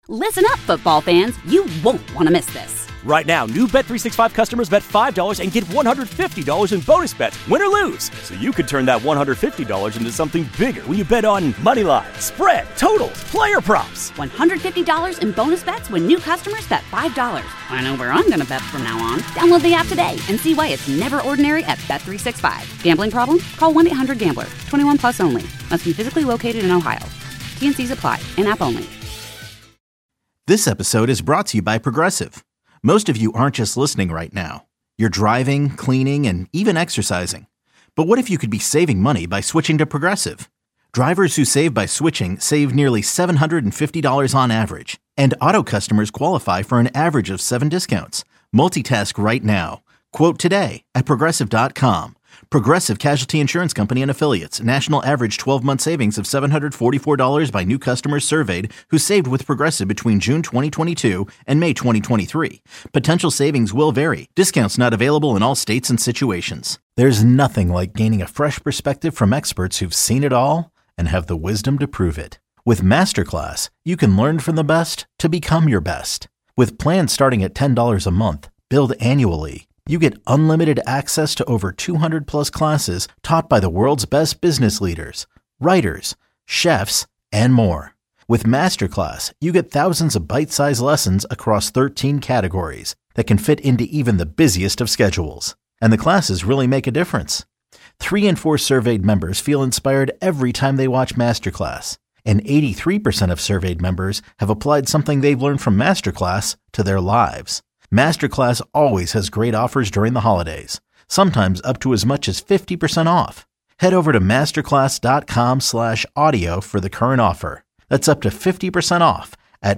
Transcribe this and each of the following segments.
Listen up, football fans. You won't want to miss this. Right now, new Bet365 customers bet $5 and get $150 in bonus bets, win or lose. So you could turn that $150 into something bigger when you bet on money line, spread, totals, player props. $150 in bonus bets when new customers bet $5. I know where I'm going to bet from now on. Download the app today and see why it's never ordinary at Bet365. Gambling problem? Call 1-800-GAMBLER. 21 plus only. Must be physically located in Ohio. T&Cs apply. In-app only. This episode is brought to you by Progressive. Most of you aren't just listening right now. You're driving, cleaning, and even exercising. But what if you could be saving money by switching to Progressive? Drivers who save by switching save nearly $750 on average. And auto customers qualify for an average of 7 discounts. Multitask right now. Quote today at Progressive.com. Progressive Casualty Insurance Company and Affiliates. National average 12-month savings of $744 by new customers surveyed who saved with Progressive between June 2022 and May 2023. Potential savings will vary. Discounts not available in all states and situations. There's nothing like gaining a fresh perspective from experts who've seen it all and have the wisdom to prove it. With Masterclass, you can learn from the best to become your best. With plans starting at $10 a month, billed annually, you get unlimited access to over 200 plus classes taught by the world's best business leaders, writers, chefs, and more. With Masterclass, you get thousands of bite-sized lessons across 13 categories that can fit into even the busiest of schedules. And the classes really make a difference. 3 in 4 surveyed members feel inspired every time they watch Masterclass. And 83% of surveyed members have applied something they've learned from Masterclass to their lives. Masterclass always has great offers during the holidays, sometimes up to as much as 50% off. Head over to masterclass.com/audio for the current offer. That's up to 50% off at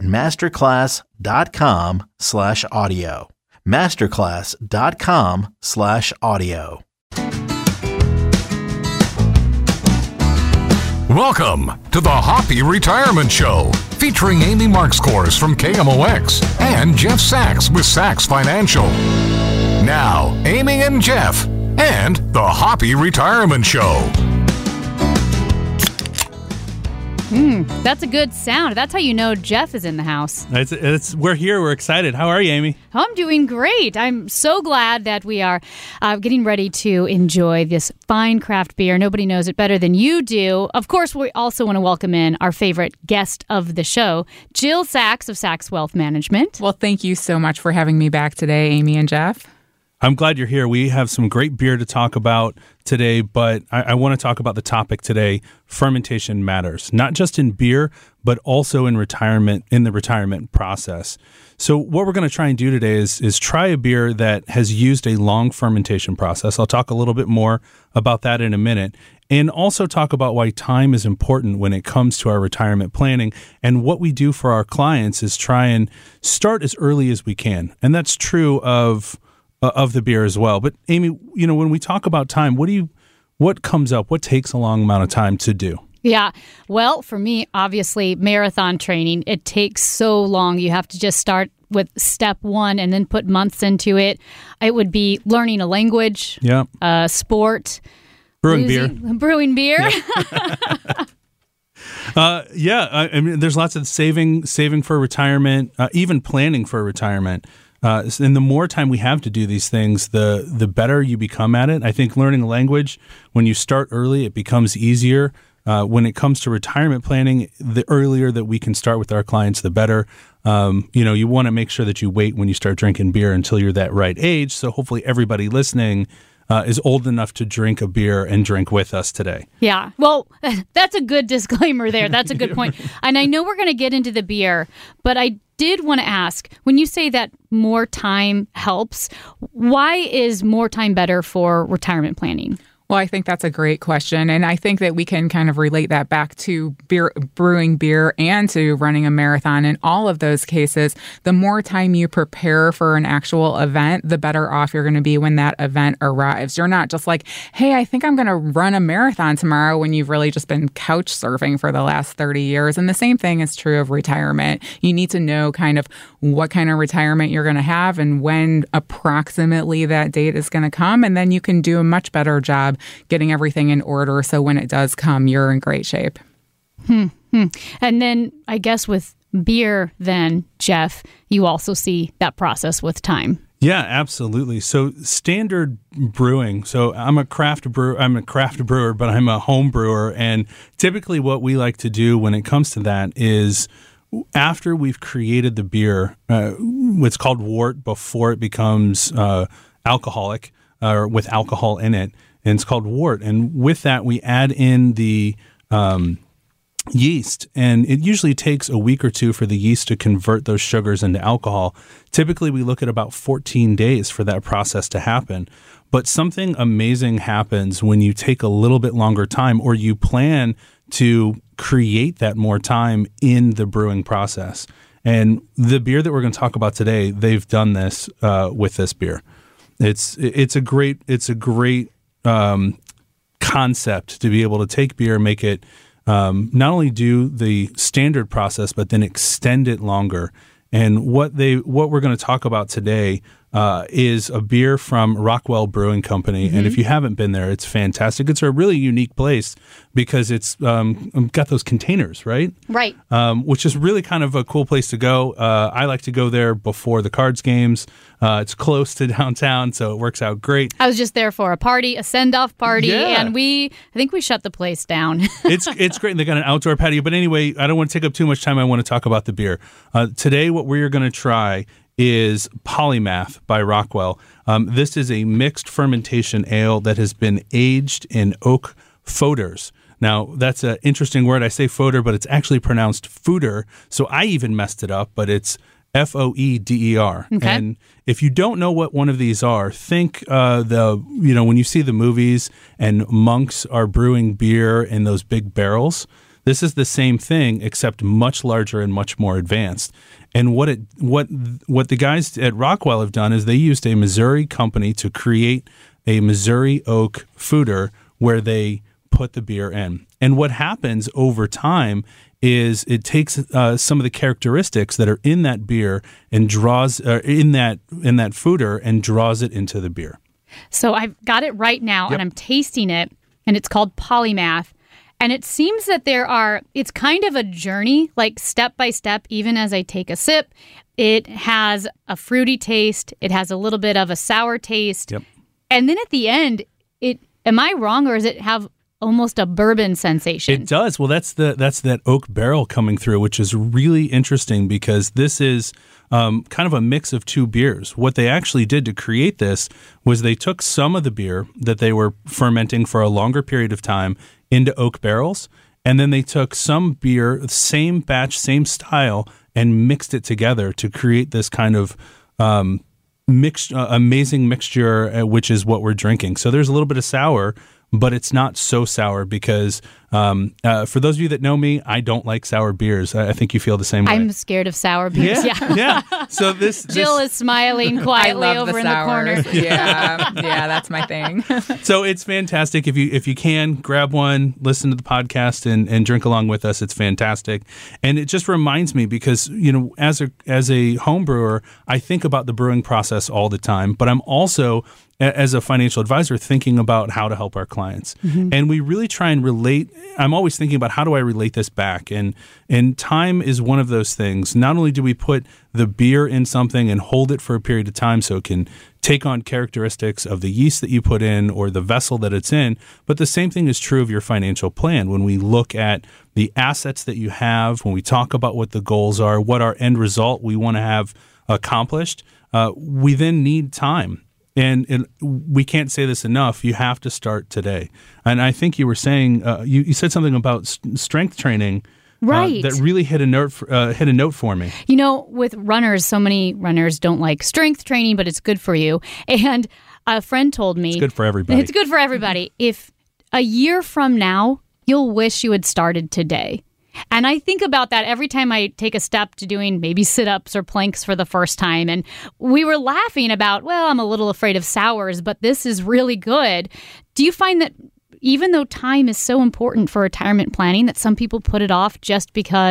masterclass.com/audio. masterclass.com/audio. Welcome to the Hoppy Retirement Show, featuring Amy Markscourse from KMOX and Jeff Sachs with Sachs Financial. Now, Amy and Jeff and the Hoppy Retirement Show. That's a good sound. That's how you know Jeff is in the house. We're here. We're excited. How are you, Amy? I'm doing great. I'm so glad that we are getting ready to enjoy this fine craft beer. Nobody knows it better than you do. Of course, we also want to welcome in our favorite guest of the show, Jill Sachs of Sachs Wealth Management. Well, thank you so much for having me back today, Amy and Jeff. I'm glad you're here. We have some great beer to talk about today, but I want to talk about the topic today. Fermentation matters, not just in beer, but also in the retirement process. So what we're going to try and do today is try a beer that has used a long fermentation process. I'll talk a little bit more about that in a minute, and also talk about why time is important when it comes to our retirement planning. And what we do for our clients is try and start as early as we can. And that's true of the beer as well. But Amy, when we talk about time, what comes up? What takes a long amount of time to do? Yeah. Well, for me, obviously, marathon training, it takes so long. You have to just start with step 1 and then put months into it. It would be learning a language, sport, brewing beer. Yeah. I mean, there's lots of saving for retirement, even planning for retirement. And the more time we have to do these things, the better you become at it. I think learning a language, when you start early, it becomes easier. When it comes to retirement planning, the earlier that we can start with our clients, the better. You want to make sure that you wait when you start drinking beer until you're that right age. So hopefully everybody listening is old enough to drink a beer and drink with us today. Yeah. Well, that's a good disclaimer there. That's a good point. And I know we're going to get into the beer, but I did want to ask, when you say that more time helps, why is more time better for retirement planning? Well, I think that's a great question. And I think that we can kind of relate that back to brewing beer and to running a marathon. In all of those cases, the more time you prepare for an actual event, the better off you're going to be when that event arrives. You're not just like, hey, I think I'm going to run a marathon tomorrow, when you've really just been couch surfing for the last 30 years. And the same thing is true of retirement. You need to know kind of what kind of retirement you're going to have and when approximately that date is going to come. And then you can do a much better job getting everything in order, so when it does come, you're in great shape. And then I guess with beer, then, Jeff, you also see that process with time. Yeah, absolutely. So standard brewing. So I'm a craft brewer, but I'm a home brewer. And typically what we like to do when it comes to that is after we've created the beer, what's called wort before it becomes alcoholic or with alcohol in it, and it's called wort. And with that, we add in the yeast, and it usually takes a week or two for the yeast to convert those sugars into alcohol. Typically, we look at about 14 days for that process to happen. But something amazing happens when you take a little bit longer time, or you plan to create that more time in the brewing process. And the beer that we're going to talk about today, they've done this with this beer. It's a great concept to be able to take beer, make it not only do the standard process, but then extend it longer. And what we're going to talk about today is a beer from Rockwell Brewing Company. Mm-hmm. And if you haven't been there, it's fantastic. It's a really unique place because it's got those containers, right? Right. Which is really kind of a cool place to go. I like to go there before the Cards games. It's close to downtown, so it works out great. I was just there for a party, a send-off party, and I think we shut the place down. It's great. They got an outdoor patio. But anyway, I don't want to take up too much time. I want to talk about the beer. Today, what we're going to try is Polymath by Rockwell. This is a mixed fermentation ale that has been aged in oak foeders. Now, that's an interesting word. I say foeder, but it's actually pronounced foeder. So I even messed it up, but it's Foeder. Okay. And if you don't know what one of these are, think when you see the movies and monks are brewing beer in those big barrels. This is the same thing, except much larger and much more advanced. And what the guys at Rockwell have done is they used a Missouri company to create a Missouri oak foeder where they put the beer in. And what happens over time is it takes some of the characteristics that are in that beer and draws in that foeder and draws it into the beer. So I've got it right now, and I'm tasting it, and it's called Polymath. And it seems that it's kind of a journey, like step by step, even as I take a sip. It has a fruity taste. It has a little bit of a sour taste. Yep. And then at the end, am I wrong, or does it have almost a bourbon sensation? It does. Well, that's that oak barrel coming through, which is really interesting because this is kind of a mix of two beers. What they actually did to create this was they took some of the beer that they were fermenting for a longer period of time into oak barrels, and then they took some beer, same batch, same style, and mixed it together to create this kind of amazing mixture, which is what we're drinking. So there's a little bit of sour, but it's not so sour because for those of you that know me, I don't like sour beers. I think you feel the same way. I'm scared of sour beers. Yeah. So Jill is smiling quietly over in the corner. Yeah, that's my thing. So it's fantastic. If you can, grab one, listen to the podcast, and drink along with us. It's fantastic. And it just reminds me because, as a home brewer, I think about the brewing process all the time, but I'm also, as a financial advisor, thinking about how to help our clients. Mm-hmm. And we really try and relate. I'm always thinking about how do I relate this back? And time is one of those things. Not only do we put the beer in something and hold it for a period of time so it can take on characteristics of the yeast that you put in or the vessel that it's in, but the same thing is true of your financial plan. When we look at the assets that you have, when we talk about what the goals are, what our end result we want to have accomplished, we then need time. And we can't say this enough. You have to start today. And I think you were saying you said something about strength training, right? That really hit a note for me. With runners, so many runners don't like strength training, but it's good for you. And a friend told me it's good for everybody. It's good for everybody. If a year from now, you'll wish you had started today. And I think about that every time I take a step to doing maybe sit-ups or planks for the first time. And we were laughing about, I'm a little afraid of sours, but this is really good. Do you find that even though time is so important for retirement planning, that some people put it off just because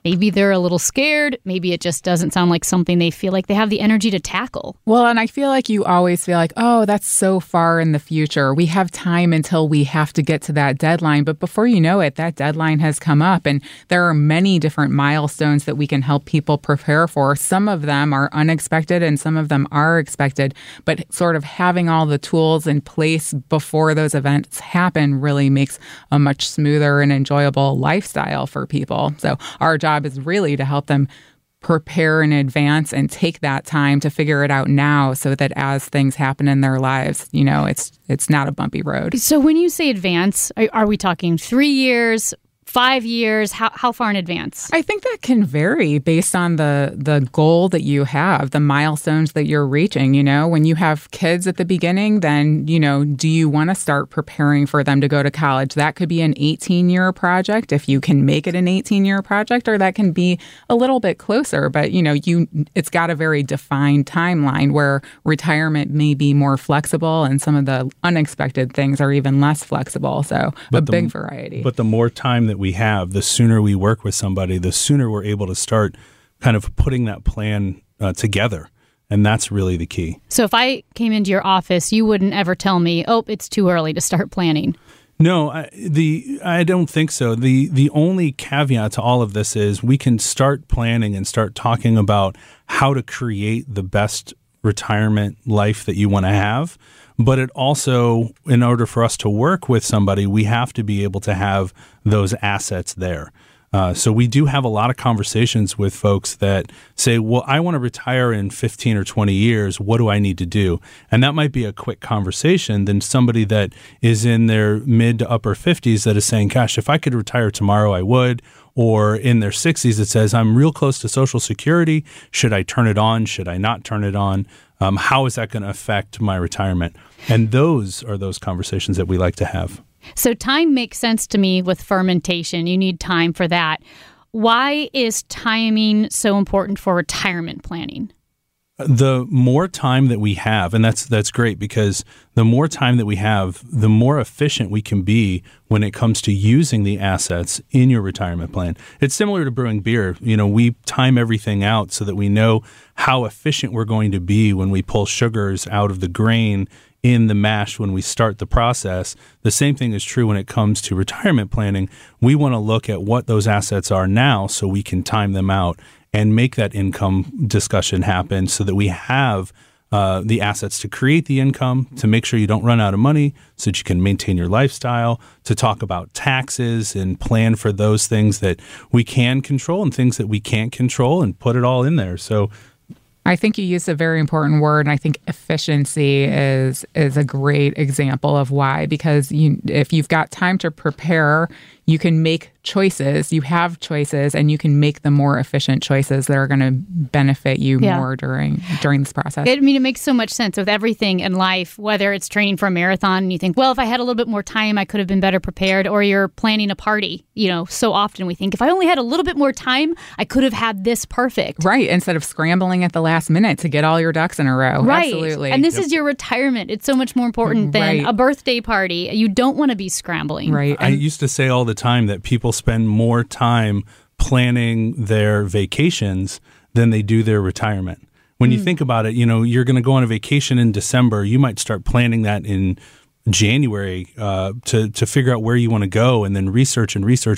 Maybe they're a little scared. Maybe it just doesn't sound like something they feel like they have the energy to tackle. Well, and I feel like you always feel like, oh, that's so far in the future. We have time until we have to get to that deadline. But before you know it, that deadline has come up. And there are many different milestones that we can help people prepare for. Some of them are unexpected and some of them are expected. But sort of having all the tools in place before those events happen really makes a much smoother and enjoyable lifestyle for people. So our job is really to help them prepare in advance and take that time to figure it out now so that as things happen in their lives, it's not a bumpy road. So when you say advance, are we talking 3 years, 5 years? How far in advance? I think that can vary based on the goal that you have, the milestones that you're reaching. When you have kids at the beginning, then, do you want to start preparing for them to go to college? That could be an 18-year project if you can make it an 18-year project, or that can be a little bit closer. But, it's got a very defined timeline where retirement may be more flexible and some of the unexpected things are even less flexible. So big variety. But the more time that we have, the sooner we work with somebody, the sooner we're able to start kind of putting that plan together. And that's really the key. So if I came into your office, you wouldn't ever tell me, oh, it's too early to start planning. No, I don't think so. The only caveat to all of this is we can start planning and start talking about how to create the best retirement life that you want to have. But it also, in order for us to work with somebody, we have to be able to have those assets there. So we do have a lot of conversations with folks that say, well, I want to retire in 15 or 20 years. What do I need to do? And that might be a quick conversation than somebody that is in their mid to upper 50s that is saying, gosh, if I could retire tomorrow, I would. Or in their 60s, it says, I'm real close to Social Security. Should I turn it on? Should I not turn it on? How is that going to affect my retirement? And those are those conversations that we like to have. So time makes sense to me with fermentation. You need time for that. Why is timing so important for retirement planning? The more time that we have, and that's great, because the more time that we have, the more efficient we can be when it comes to using the assets in your retirement plan. It's similar to brewing beer. We time everything out so that we know how efficient we're going to be when we pull sugars out of the grain in the mash when we start the process. The same thing is true when it comes to retirement planning. We want to look at what those assets are now so we can time them out and make that income discussion happen so that we have the assets to create the income, to make sure you don't run out of money so that you can maintain your lifestyle, to talk about taxes and plan for those things that we can control and things that we can't control and put it all in there. So I think you used a very important word, and I think efficiency is a great example of why. Because if you've got time to prepare, you can make choices. You have choices, and you can make the more efficient choices that are going to benefit you more during this process. It makes so much sense with everything in life, whether it's training for a marathon and you think, well, if I had a little bit more time, I could have been better prepared, or you're planning a party. So often we think, if I only had a little bit more time, I could have had this perfect. Right, instead of scrambling at the last minute to get all your ducks in a row. Right. Absolutely. And this is your retirement. It's so much more important than a birthday party. You don't want to be scrambling. Right. I used to say all the time that people spend more time planning their vacations than they do their retirement. When you think about it, you're going to go on a vacation in December. You might start planning that in January to figure out where you want to go, and then research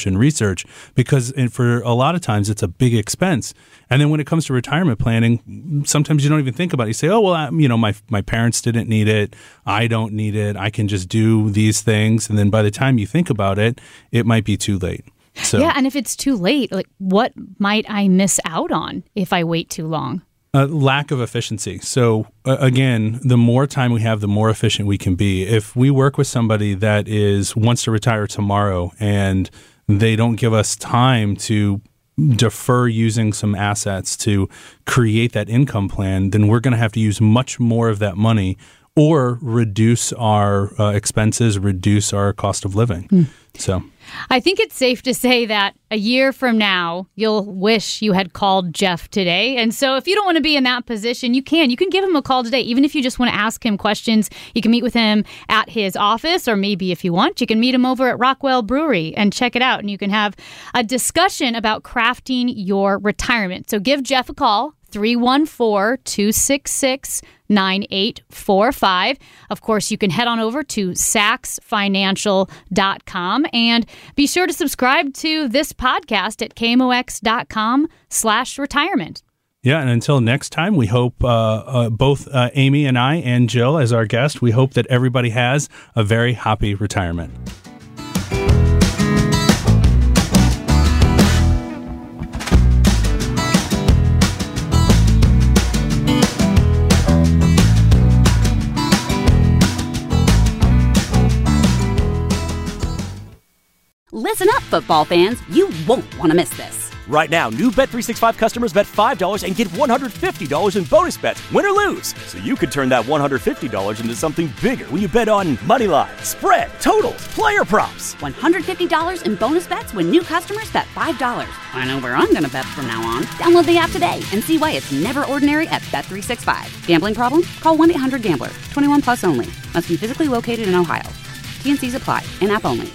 because for a lot of times it's a big expense. And then when it comes to retirement planning, sometimes you don't even think about it. You say, oh, well, my parents didn't need it. I don't need it. I can just do these things. And then by the time you think about it, it might be too late. So, yeah, and if it's too late, what might I miss out on if I wait too long? Lack of efficiency. So again, the more time we have, the more efficient we can be. If we work with somebody that wants to retire tomorrow and they don't give us time to defer using some assets to create that income plan, then we're going to have to use much more of that money or reduce our expenses, reduce our cost of living. So I think it's safe to say that a year from now, you'll wish you had called Jeff today. And so if you don't want to be in that position, you can give him a call today. Even if you just want to ask him questions, you can meet with him at his office, or maybe if you want, you can meet him over at Rockwell Brewery and check it out. And you can have a discussion about crafting your retirement. So give Jeff a call. 314-266-9845. Of course, you can head on over to sacsfinancial.com and be sure to subscribe to this podcast at KMOX.com/retirement. Yeah, and until next time, we hope both Amy and I and Jill as our guest, we hope that everybody has a very happy retirement. Listen up, football fans. You won't want to miss this. Right now, new Bet365 customers bet $5 and get $150 in bonus bets, win or lose. So you could turn that $150 into something bigger when you bet on money line, spread, totals, player props. $150 in bonus bets when new customers bet $5. I know where I'm going to bet from now on. Download the app today and see why it's never ordinary at Bet365. Gambling problem? Call 1-800-GAMBLER. 21 plus only. Must be physically located in Ohio. T&Cs apply. In-app only.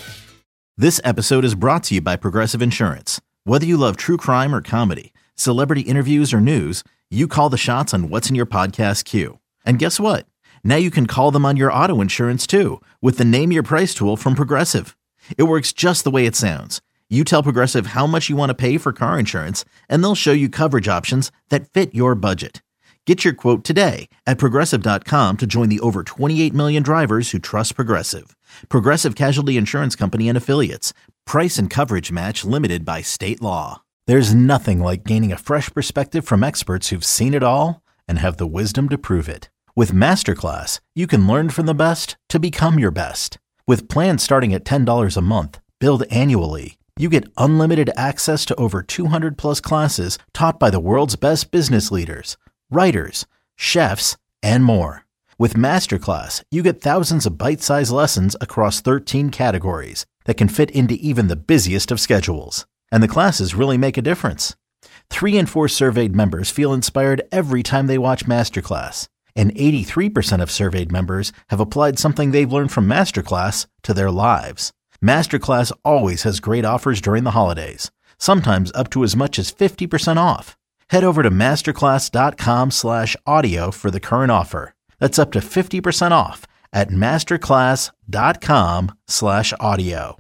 This episode is brought to you by Progressive Insurance. Whether you love true crime or comedy, celebrity interviews or news, you call the shots on what's in your podcast queue. And guess what? Now you can call them on your auto insurance too with the Name Your Price tool from Progressive. It works just the way it sounds. You tell Progressive how much you want to pay for car insurance, and they'll show you coverage options that fit your budget. Get your quote today at Progressive.com to join the over 28 million drivers who trust Progressive. Progressive Casualty Insurance Company and Affiliates. Price and coverage match limited by state law. There's nothing like gaining a fresh perspective from experts who've seen it all and have the wisdom to prove it. With Masterclass, you can learn from the best to become your best. With plans starting at $10 a month, billed annually, you get unlimited access to over 200 plus classes taught by the world's best business leaders, writers, chefs, and more. With Masterclass, you get thousands of bite-sized lessons across 13 categories that can fit into even the busiest of schedules. And the classes really make a difference. 3 in 4 surveyed members feel inspired every time they watch Masterclass. And 83% of surveyed members have applied something they've learned from Masterclass to their lives. Masterclass always has great offers during the holidays, sometimes up to as much as 50% off. Head over to masterclass.com/audio for the current offer. That's up to 50% off at masterclass.com/audio.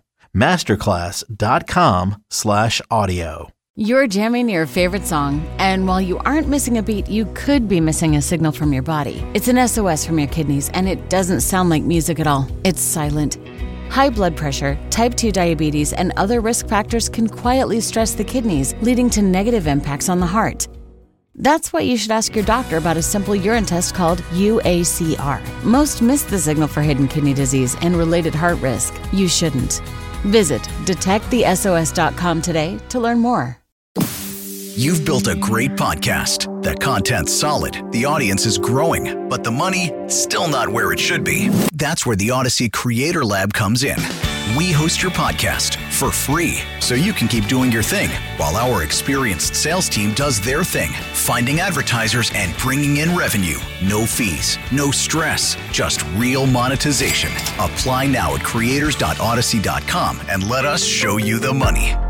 Masterclass.com/audio. You're jamming your favorite song, and while you aren't missing a beat, you could be missing a signal from your body. It's an SOS from your kidneys, and it doesn't sound like music at all. It's silent. High blood pressure, type 2 diabetes, and other risk factors can quietly stress the kidneys, leading to negative impacts on the heart. That's why you should ask your doctor about a simple urine test called UACR. Most miss the signal for hidden kidney disease and related heart risk. You shouldn't. Visit detectthesos.com today to learn more. You've built a great podcast. The content's solid, the audience is growing, but the money, still not where it should be. That's where the Odyssey Creator Lab comes in. We host your podcast for free so you can keep doing your thing while our experienced sales team does their thing, finding advertisers and bringing in revenue. No fees, no stress, just real monetization. Apply now at creators.odyssey.com and let us show you the money.